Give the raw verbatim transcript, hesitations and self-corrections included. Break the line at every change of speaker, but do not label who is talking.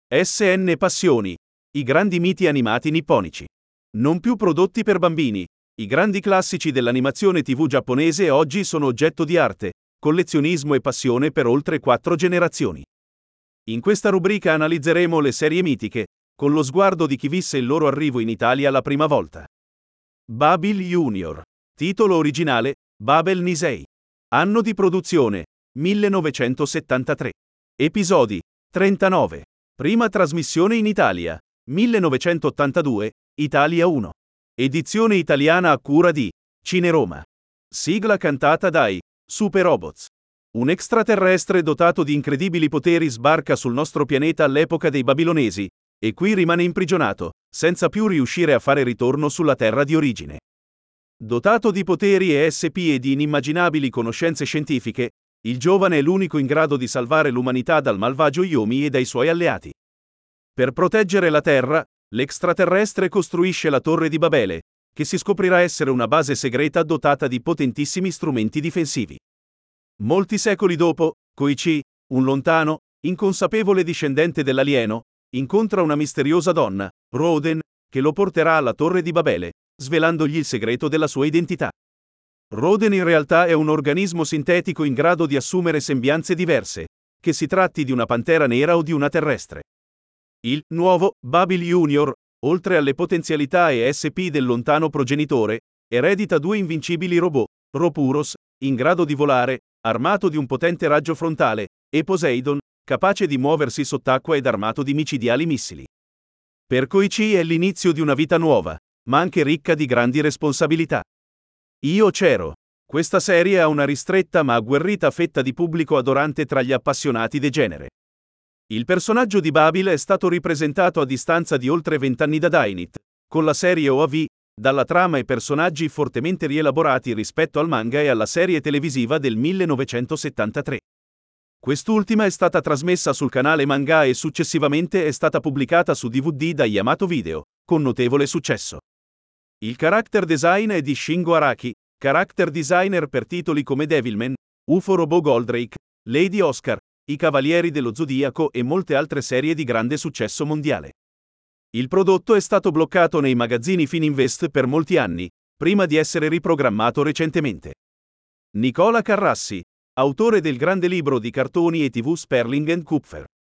S N Passioni. I grandi miti animati nipponici. Non più prodotti per bambini. I grandi classici dell'animazione tivù giapponese oggi sono oggetto di arte, collezionismo e passione per oltre quattro generazioni. In questa rubrica analizzeremo le serie mitiche, con lo sguardo di chi visse il loro arrivo in Italia la prima volta. Babil Junior. Titolo originale: Babel Nisei. Anno di produzione: millenovecentosettantatré. Episodi: trentanove. Prima trasmissione in Italia: millenovecentottantadue, Italia uno. Edizione italiana a cura di Cineroma. Sigla cantata dai Super Robots. Un extraterrestre dotato di incredibili poteri sbarca sul nostro pianeta all'epoca dei Babilonesi, e qui rimane imprigionato, senza più riuscire a fare ritorno sulla terra di origine. Dotato di poteri E S P e di inimmaginabili conoscenze scientifiche, il giovane è l'unico in grado di salvare l'umanità dal malvagio Yomi e dai suoi alleati. Per proteggere la Terra, l'extraterrestre costruisce la Torre di Babele, che si scoprirà essere una base segreta dotata di potentissimi strumenti difensivi. Molti secoli dopo, Koichi, un lontano, inconsapevole discendente dell'alieno, incontra una misteriosa donna, Roden, che lo porterà alla Torre di Babele, svelandogli il segreto della sua identità. Roden in realtà è un organismo sintetico in grado di assumere sembianze diverse, che si tratti di una pantera nera o di una terrestre. Il nuovo Babil Junior, oltre alle potenzialità E S P del lontano progenitore, eredita due invincibili robot, Ropuros, in grado di volare, armato di un potente raggio frontale, e Poseidon, capace di muoversi sott'acqua ed armato di micidiali missili. Per Koichi è l'inizio di una vita nuova, ma anche ricca di grandi responsabilità. Io c'ero. Questa serie ha una ristretta ma agguerrita fetta di pubblico adorante tra gli appassionati de genere. Il personaggio di Babil è stato ripresentato a distanza di oltre vent'anni da Dynit, con la serie O A V, dalla trama e personaggi fortemente rielaborati rispetto al manga e alla serie televisiva del millenovecentosettantatré. Quest'ultima è stata trasmessa sul canale Manga e successivamente è stata pubblicata su D V D da Yamato Video, con notevole successo. Il character design è di Shingo Araki, character designer per titoli come Devilman, U F O Robot Goldrake, Lady Oscar, I Cavalieri dello Zodiaco e molte altre serie di grande successo mondiale. Il prodotto è stato bloccato nei magazzini Fininvest per molti anni, prima di essere riprogrammato recentemente. Nicola Carrassi, autore del grande libro di cartoni e tivù Sperling and Kupfer.